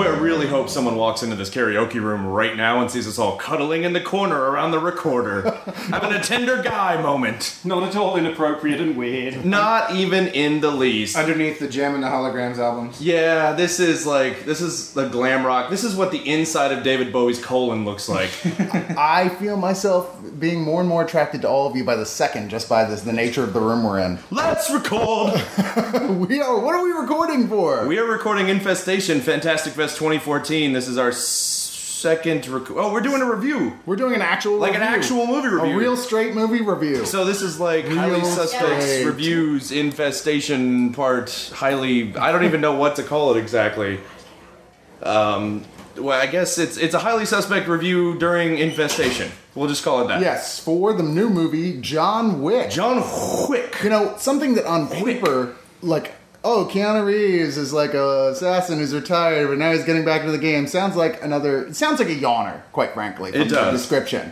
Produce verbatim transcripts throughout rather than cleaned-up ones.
I really hope someone walks into this karaoke room right now and sees us all cuddling in the corner around the recorder. Having a tender guy moment. Not at all inappropriate and weird. Not even in the least. Underneath the Gem and the Holograms albums. Yeah, this is like, this is the glam rock. This is what the inside of David Bowie's colon looks like. I feel myself being more and more attracted to all of you by the second, just by this, the nature of the room we're in. Let's record! we are, what are we recording for? We are recording Infestation, Fantastic Fest twenty fourteen. This is our second rec- Oh, we're doing a review. We're doing an actual Like review. an actual movie review. A real straight movie review. So this is like Real highly suspects, straight. reviews, infestation part, highly... I don't even know what to call it exactly. Um, well, I guess it's it's a highly suspect review during Infestation. We'll just call it that. Yes, for the new movie, John Wick. John Wick. You know, something that on paper, like, oh, Keanu Reeves is like a assassin who's retired, but now he's getting back into the game. Sounds like another, it sounds like a yawner, quite frankly, from It the does. description.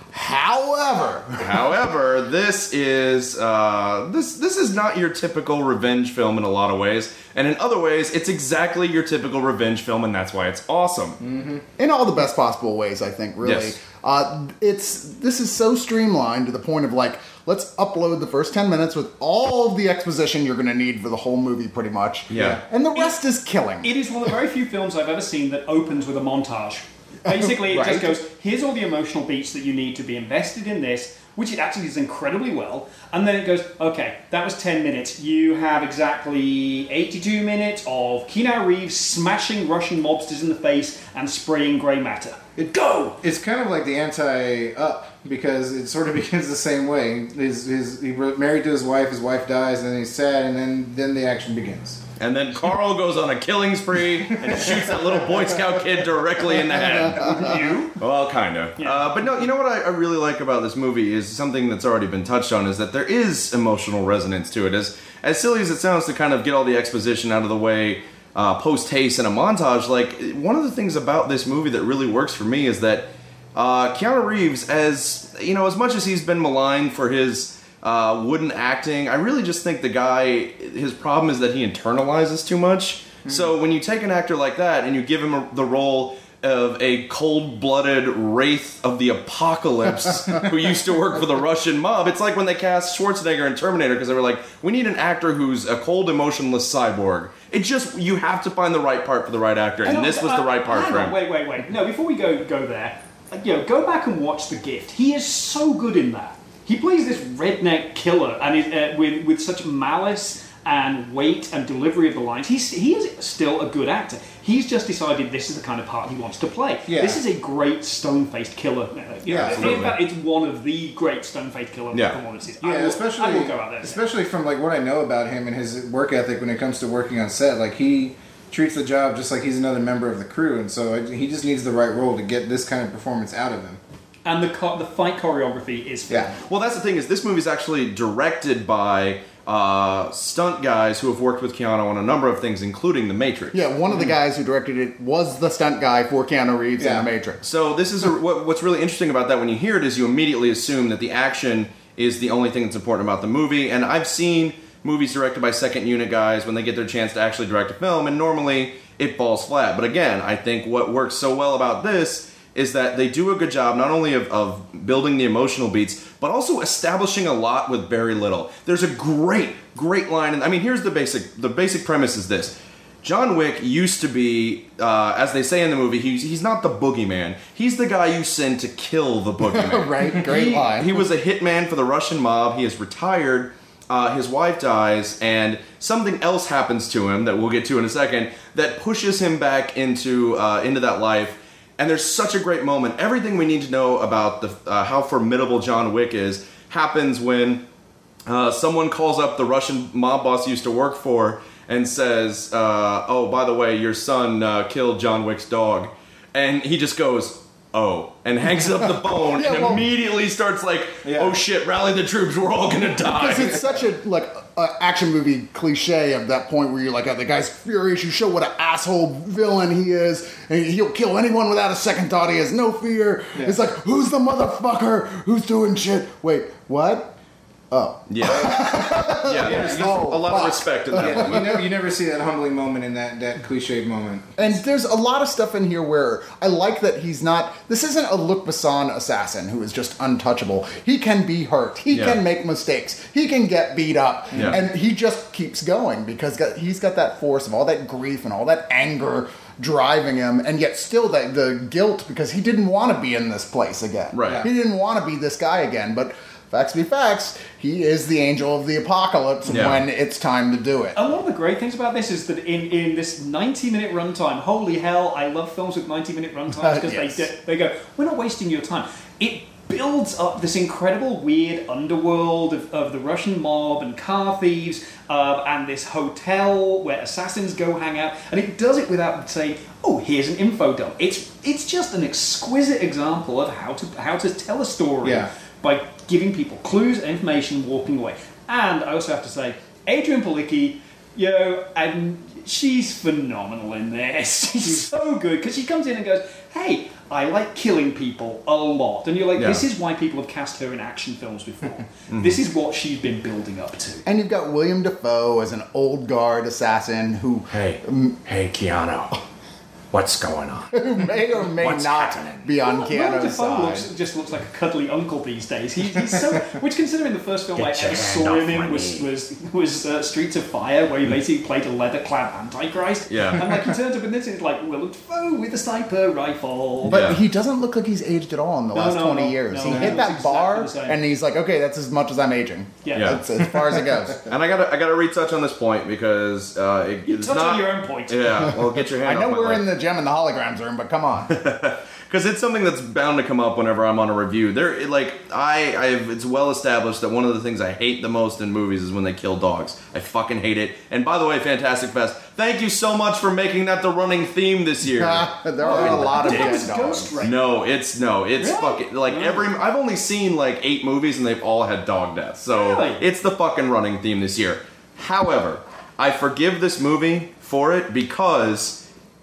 However, However, this is uh, this this is not your typical revenge film in a lot of ways, and in other ways, it's exactly your typical revenge film, and that's why it's awesome. mm-hmm. in all the best possible ways, I think, really. Yes. Uh, it's this is so streamlined to the point of like, let's upload the first ten minutes with all of the exposition you're going to need for the whole movie, pretty much. Yeah. And the rest is killing. It is one of the very few films I've ever seen that opens with a montage. Basically, it Right. just goes, here's all the emotional beats that you need to be invested in this, which it actually does incredibly well. And then it goes, okay, that was ten minutes. You have exactly eighty-two minutes of Keanu Reeves smashing Russian mobsters in the face and spraying grey matter. It, Go! It's kind of like the anti-Up, because it sort of begins the same way. His, his, he was married to his wife, his wife dies, and then he's sad, and then, then the action begins. And then Carl goes on a killing spree and shoots that little Boy Scout kid directly in the head. You? Well, kind of. Yeah. Uh, but no, you know what I, I really like about this movie is something that's already been touched on, is that there is emotional resonance to it. As, as silly as it sounds to kind of get all the exposition out of the way uh, post-haste in a montage, like, one of the things about this movie that really works for me is that uh, Keanu Reeves, as, you know, as much as he's been maligned for his... Uh, wooden acting, I really just think the guy, his problem is that he internalizes too much. Mm-hmm. So when you take an actor like that and you give him a, the role of a cold-blooded wraith of the apocalypse who used to work for the Russian mob, it's like when they cast Schwarzenegger in Terminator, because they were like, we need an actor who's a cold, emotionless cyborg. It just, you have to find the right part for the right actor, and Hang this on, was the uh, right part hang for on, him. Wait, wait, wait. No, before we go go there, uh, you know, go back and watch The Gift. He is so good in that. He plays this redneck killer, and is, uh, with with such malice and weight and delivery of the lines. He's he is still a good actor. He's just decided this is the kind of part he wants to play. Yeah. This is a great stone-faced killer. Uh, you Yeah, know, absolutely. in fact, it's one of the great stone-faced killer Yeah. performances. Yeah, I will, especially I will go out there. especially from like what I know about him and his work ethic when it comes to working on set. Like, he treats the job just like he's another member of the crew, and so I, he just needs the right role to get this kind of performance out of him. And the co- the fight choreography is Yeah. Well, that's the thing, is this movie's actually directed by uh, stunt guys who have worked with Keanu on a number of things, including The Matrix. Yeah, one of the guys who directed it was the stunt guy for Keanu Reeves Yeah. in The Matrix. So this is a, what, what's really interesting about that when you hear it is you immediately assume that the action is the only thing that's important about the movie. And I've seen movies directed by second unit guys when they get their chance to actually direct a film, and normally it falls flat. But again, I think what works so well about this is that they do a good job not only of, of building the emotional beats, but also establishing a lot with very little. There's a great, great line, and I mean, here's the basic, the basic premise is this. John Wick used to be, uh, as they say in the movie, he's, he's not the boogeyman. He's the guy you send to kill the boogeyman. Right, great he, line. He was a hitman for the Russian mob. He is retired. Uh, his wife dies, and something else happens to him that we'll get to in a second that pushes him back into uh, into that life. And there's such a great moment. Everything we need to know about the uh, how formidable John Wick is happens when uh, someone calls up the Russian mob boss he used to work for and says, uh, oh, by the way, your son uh, killed John Wick's dog. And he just goes, oh, and hangs up the phone Yeah, and well- immediately starts like, Yeah. oh shit, rally the troops, we're all gonna die. Because it's such a like a action movie cliche of that point where you're like, oh, the guy's furious. You show what an asshole villain he is, and he'll kill anyone without a second thought. He has no fear. Yeah. It's like, who's the motherfucker who's doing shit? Wait, what? Oh. Yeah. yeah, there's Oh, a lot of fuck. respect in that Yeah, one. you never you never see that humbling moment in that that cliched moment. And there's a lot of stuff in here where I like that he's not. This isn't a Luc Besson assassin who is just untouchable. He can be hurt. He Yeah. can make mistakes. He can get beat up. Yeah. And he just keeps going because got- he's got that force of all that grief and all that anger driving him, and yet still the, the guilt because he didn't want to be in this place again. Right. Yeah. He didn't want to be this guy again, but facts be facts, he is the angel of the apocalypse Yeah. when it's time to do it. And one of the great things about this is that in, in this ninety minute runtime, holy hell, I love films with ninety minute runtimes because Yes. they, they go, we're not wasting your time. It builds up this incredible weird underworld of, of the Russian mob and car thieves uh, and this hotel where assassins go hang out. And it does it without saying, oh, here's an info dump. It's, it's just an exquisite example of how to, how to tell a story. Yeah. By giving people clues and information, walking away. And I also have to say, Adrian Palicki, yo, and she's phenomenal in this. She's so good because she comes in and goes, "Hey, I like killing people a lot," and you're like, Yeah. "This is why people have cast her in action films before. This is what she's been building up to." And you've got William Dafoe as an old guard assassin who Hey, hey, Keanu, what's going on? who may or may What's not happening? be on Well, Willem Keanu's Dafoe side. looks, just looks like a cuddly uncle these days. He, he's so, which considering the first film Get I your ever hand saw him off my in was knee. was was uh, Streets of Fire, where he basically played a leather-clad antichrist. Yeah. And like he turns up in this, it's like Willem Dafoe with a sniper rifle. But Yeah. he doesn't look like he's aged at all in the No, last no, twenty no, years. no, he no, hit he that looks bar, exactly the same. and he's like, okay, that's as much as I'm aging. Yeah. Yeah. That's as far as it goes. And I gotta, I gotta retouch on this point because uh, it, You it's touch not. on your own point. Yeah, well, get your I hand. know off my we're leg. in the gem and the holograms room, but come on. Because it's something that's bound to come up whenever I'm on a review. There, it, like I, I've, it's well established that one of the things I hate the most in movies is when they kill dogs. I fucking hate it. And by the way, Fantastic Fest, thank you so much for making that the running theme this year. there are a lot of I thought it was dead Ghost dogs. Rider. No, it's no, it's Really? fucking like No. every. I've only seen like eight movies and they've all had dog deaths. So Really? it's the fucking running theme this year. However, I forgive this movie for it because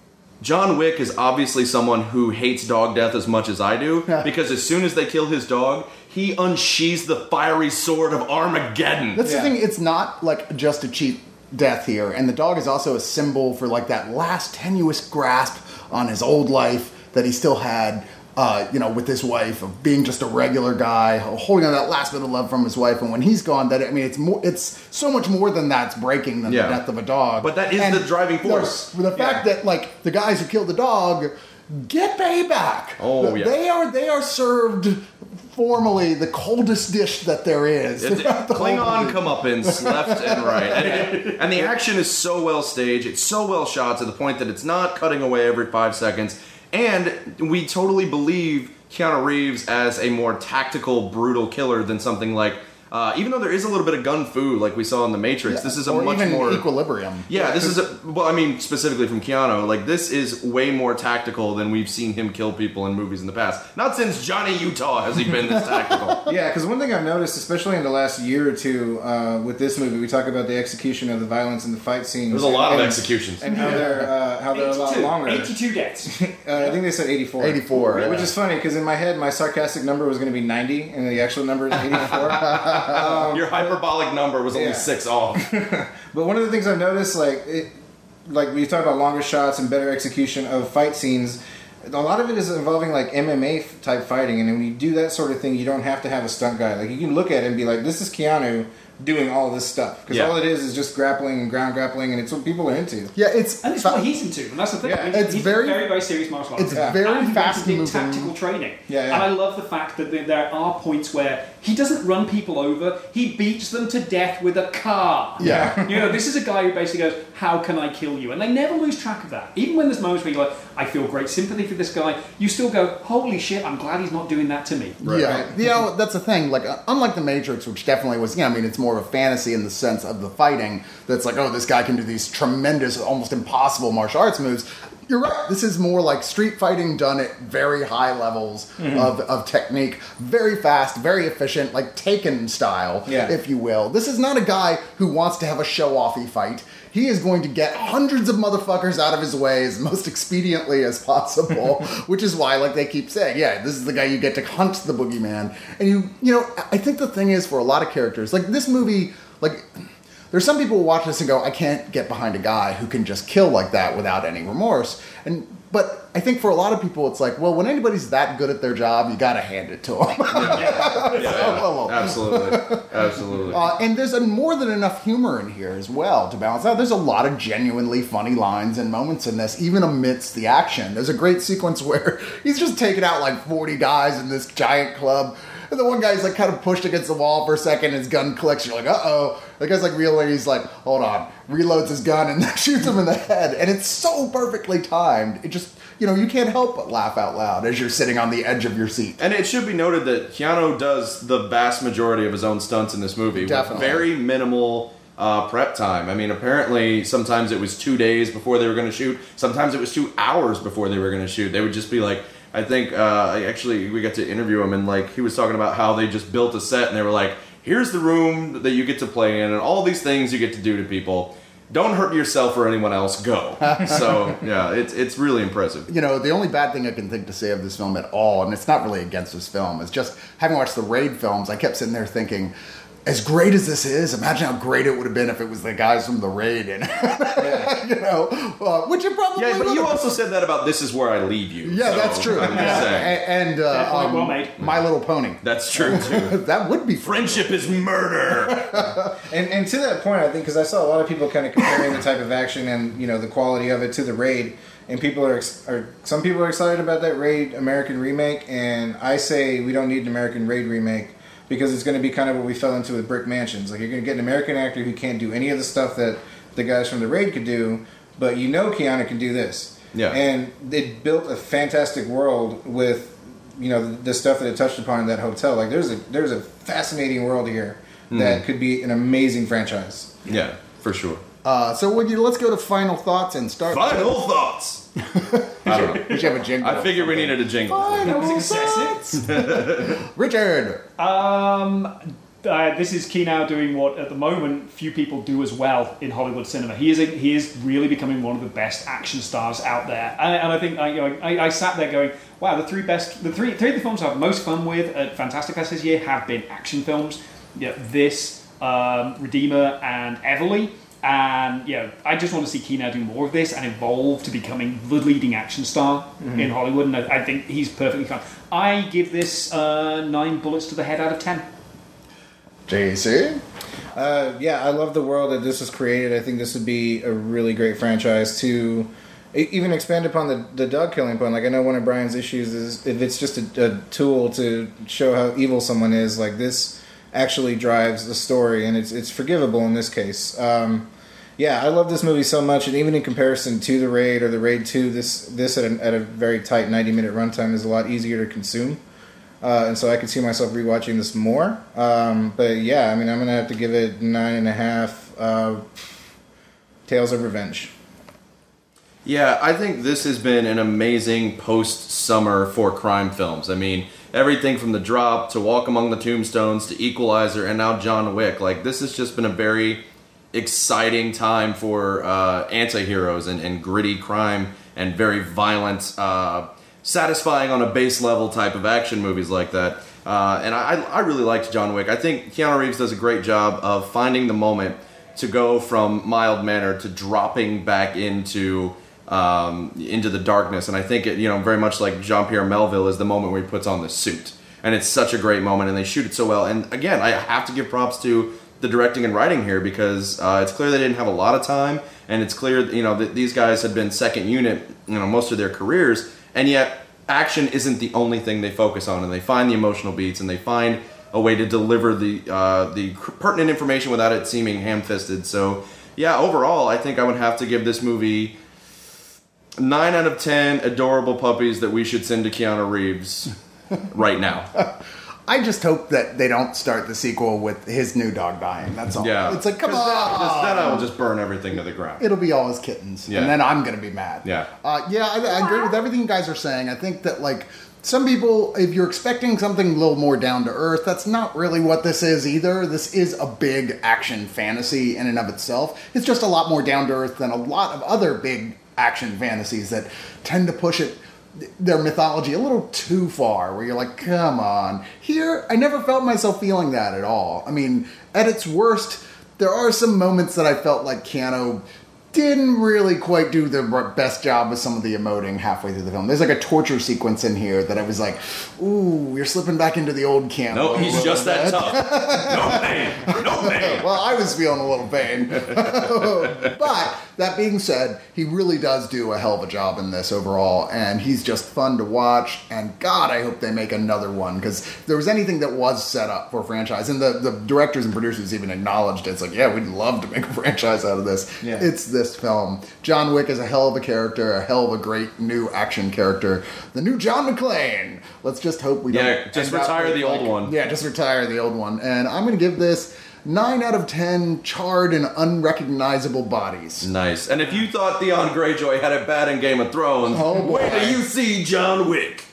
John Wick is obviously someone who hates dog death as much as I do. Yeah. Because as soon as they kill his dog, he unsheathes the fiery sword of Armageddon. That's Yeah. the thing, it's not like just a cheap death here. And the dog is also a symbol for like that last tenuous grasp on his old life that he still had. Uh, you know, with his wife, of being just a regular guy, holding on that last bit of love from his wife, and when he's gone, that I mean, it's more, it's so much more than that's breaking than Yeah. the death of a dog. But that is And the driving the- force. The, fact that like the guys who killed the dog get payback. Oh, yeah. They are they are served formally the coldest dish that there is. It's throughout the whole Klingon movie. comeuppance left and right. And, and the action is so well staged, it's so well shot to the point that it's not cutting away every five seconds. And we totally believe Keanu Reeves as a more tactical, brutal killer than something like. Uh, even though there is a little bit of gun fu, like we saw in The Matrix, this is a or much even more. Equilibrium. Yeah, this is a. Well, I mean, specifically from Keanu, like, this is way more tactical than we've seen him kill people in movies in the past. Not since Johnny Utah has he been this tactical. Yeah, because one thing I've noticed, especially in the last year or two, uh, with this movie, we talk about the execution of the violence in the fight scenes. There's a lot of and, executions. and how they're uh, how they're a lot eighty-two, longer. eighty-two deaths. Uh, I think they said eighty-four. eighty-four, Which yeah. is funny because in my head, my sarcastic number was going to be ninety, and the actual number is eighty-four. Your hyperbolic number was only Yeah. six off. But one of the things I've noticed, like, it, like we talk about longer shots and better execution of fight scenes. A lot of it is involving like M M A type fighting, and when you do that sort of thing, you don't have to have a stunt guy. Like you can look at it and be like, "This is Keanu doing all this stuff," because Yeah. all it is is just grappling and ground grappling, and it's what people are into. Yeah, it's And it's what he's into, and that's the thing. Yeah, He's, it's he's very- very, very serious martial arts. it's Yeah. very and he fast went and did moving. tactical training. Yeah, yeah. And I love the fact that there- there are points where he doesn't run people over; he beats them to death with a car. Yeah. You know, this is a guy who basically goes, "How can I kill you?" And they never lose track of that. Even when there's moments where you're like, "I feel great sympathy for this guy," you still go, "Holy shit! I'm glad he's not doing that to me." Yeah, you know that's the thing. Like, uh, unlike the Matrix, which definitely was, you know, I mean, it's more of a fantasy in the sense of the fighting. That's like, oh, this guy can do these tremendous, almost impossible martial arts moves. You're right. This is more like street fighting done at very high levels mm-hmm. of, of technique. Very fast, very efficient, like Taken style, yeah. if you will. This is not a guy who wants to have a show-offy fight. He is going to get hundreds of motherfuckers out of his way as most expediently as possible, which is why, like they keep saying, yeah, this is the guy you get to hunt the boogeyman. And you, you know, I think the thing is for a lot of characters, like this movie, like there's some people who watch this and go, I can't get behind a guy who can just kill like that without any remorse. And but I think for a lot of people, it's like, well, when anybody's that good at their job, you got to hand it to them. yeah, yeah, yeah, yeah. Absolutely, absolutely. Uh, and there's a, more than enough humor in here as well to balance out. There's a lot of genuinely funny lines and moments in this, even amidst the action. There's a great sequence where he's just taking out like forty guys in this giant club. And the one guy's like kind of pushed against the wall for a second, his gun clicks, you're like, uh-oh. The guy's like reeling, he's like, hold on, reloads his gun and then shoots him in the head. And it's so perfectly timed. It just, you know, you can't help but laugh out loud as you're sitting on the edge of your seat. And it should be noted that Keanu does the vast majority of his own stunts in this movie. Definitely. With very minimal uh, prep time. I mean, apparently sometimes it was two days before they were going to shoot. Sometimes it was two hours before they were going to shoot. They would just be like, I think, uh, actually, we got to interview him, and like he was talking about how they just built a set, and they were like, here's the room that you get to play in, and all these things you get to do to people. Don't hurt yourself or anyone else, go. So, yeah, it's it's really impressive. You know, the only bad thing I can think to say of this film at all, and it's not really against this film, is just having watched the Raid films, I kept sitting there thinking, as great as this is, imagine how great it would have been if it was the guys from the Raid in it. Yeah. You know, uh, which it probably Yeah, but would you have. also said that about This Is Where I Leave You. Yeah, so, that's true. I'm just Yeah. saying. And, and uh, point um, well made. My Little Pony. That's true, too. That would be Friendship is murder. And and to that point, I think because I saw a lot of people kind of comparing the type of action and you know the quality of it to the Raid, and people are, ex- are some people are excited about that Raid American remake, and I say we don't need an American Raid remake because it's going to be kind of what we fell into with Brick Mansions. Like you're going to get an American actor who can't do any of the stuff that the guys from the Raid could do, but you know Keanu can do this. Yeah. And it built a fantastic world with you know the, the stuff that it touched upon in that hotel. Like there's a there's a fascinating world here that could be an amazing franchise. Yeah, for sure. Uh, so would you, let's go to final thoughts and start. Final thoughts. I don't know. We should have a jingle. I figured we needed a jingle. That was excessive. Richard. Um, uh, this is Keanu doing what at the moment few people do as well in Hollywood cinema. He is a, he is really becoming one of the best action stars out there, and, and I think I, you know, I, I sat there going, wow, the three best, the three three of the films I've most fun with at Fantastic Fest this year have been action films. Yeah, this, um, Redeemer, and Everly. And yeah, I just want to see Keanu do more of this and evolve to becoming the leading action star mm-hmm. in Hollywood. And I, I think he's perfectly fine. I give this uh, nine bullets to the head out of ten. J C? Uh, yeah, I love the world that this has created. I think this would be a really great franchise to even expand upon the, the dog killing point. Like I know one of Brian's issues is if it's just a, a tool to show how evil someone is, like this actually drives the story, and it's it's forgivable in this case. Um, yeah, I love this movie so much, and even in comparison to the Raid or the Raid two, this this at a, at a very tight ninety minute runtime is a lot easier to consume, uh, and so I could see myself rewatching this more. Um, but yeah, I mean, I'm gonna have to give it nine and a half. Uh, Tales of Revenge. Yeah, I think this has been an amazing post-summer for crime films. I mean, everything from The Drop to Walk Among the Tombstones to Equalizer and now John Wick. Like, this has just been a very exciting time for uh, anti-heroes and, and gritty crime and very violent, uh, satisfying on a base level type of action movies like that. Uh, and I, I really liked John Wick. I think Keanu Reeves does a great job of finding the moment to go from mild-mannered to dropping back into... Um, into the darkness, and I think it, you know, very much like Jean-Pierre Melville is the moment where he puts on the suit, and it's such a great moment, and they shoot it so well. And again, I have to give props to the directing and writing here because uh, it's clear they didn't have a lot of time, and it's clear, you know, that these guys had been second unit, you know, most of their careers, and yet action isn't the only thing they focus on, and they find the emotional beats, and they find a way to deliver the uh, the pertinent information without it seeming ham-fisted. So yeah, overall, I think I would have to give this movie nine out of ten adorable puppies that we should send to Keanu Reeves right now. I just hope that they don't start the sequel with his new dog dying. That's all. Yeah. It's like, come 'Cause on. That, just, then I will just burn everything to the ground. It'll be all his kittens. Yeah. And then I'm going to be mad. Yeah. Uh, yeah, I, I agree with everything you guys are saying. I think that, like, some people, if you're expecting something a little more down to earth, that's not really what this is either. This is a big action fantasy in and of itself. It's just a lot more down to earth than a lot of other big action fantasies that tend to push it, their mythology, a little too far, where you're like, come on. Here, I never felt myself feeling that at all. I mean, at its worst, there are some moments that I felt like Keanu didn't really quite do the best job with some of the emoting halfway through the film. There's like a torture sequence in here that I was like, ooh, you're slipping back into the old Keanu. No, a he's little just that bit. tough. No pain. No pain. Well, I was feeling a little pain. But that being said, he really does do a hell of a job in this overall, and he's just fun to watch. And God, I hope they make another one, because if there was anything that was set up for a franchise, and the, the directors and producers even acknowledged it. It's like, yeah, we'd love to make a franchise out of this. Yeah. It's this film. John Wick is a hell of a character, a hell of a great new action character. The new John McClane. Let's just hope we don't. Yeah, just end up retire with, the old like- one. Yeah, just retire the old one. And I'm going to give this nine out of ten charred and unrecognizable bodies. Nice. And if you thought Theon Greyjoy had it bad in Game of Thrones, Oh, boy. wait till you see John Wick.